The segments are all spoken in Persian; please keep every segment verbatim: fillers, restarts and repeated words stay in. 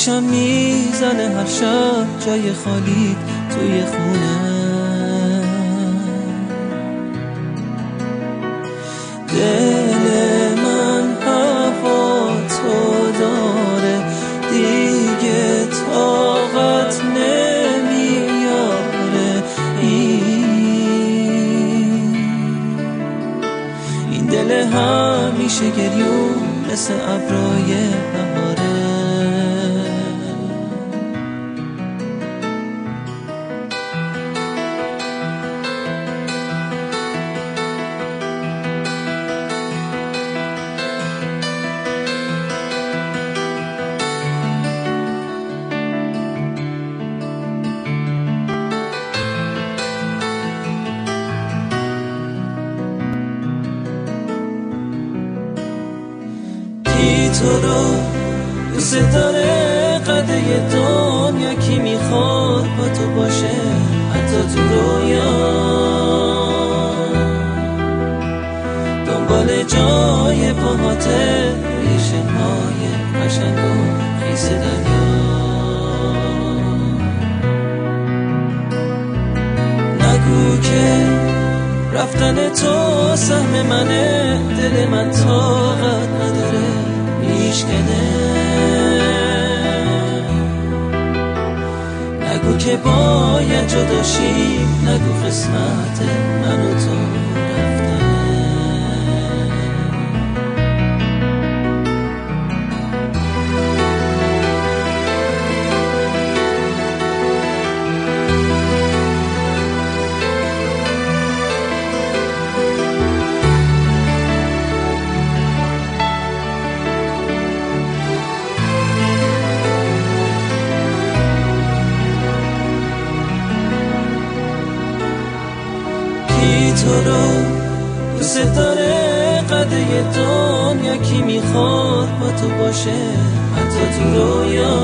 آتیشم میزنه هر شب جای خالی توی خونه. دل من هوا تو داره دیگه طاقت نمیاره. این این دل همیشه گریون مثل ابرای بهاره. کی تو رو دوست داره قده دنیا، کی میخواد با تو باشه حتی تو رویا. دنبال جای پاهاته روی شنهای قشنگ و خیس دریا. نگو که رفتن تو سهم منه، دل من طاقت نداره میشکنه. نگو که باید جدا شیم، نگو قسمت من و تو رفتنه. کی تو رو دوست داره قده دنیا، کی میخواد با تو باشه حتی تو رویا.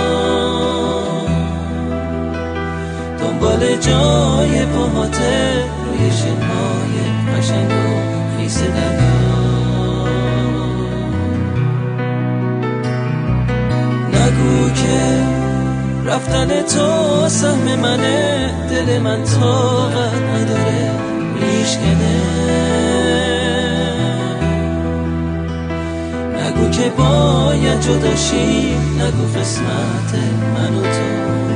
دنبال جای پاهاته روی شنهای قشنگ و خیس دریا. نگو که رفتن تو سهم منه، دل من طاقت نداره میشکنه. نگو که باید جدا شیم، نگو قسمت من و تو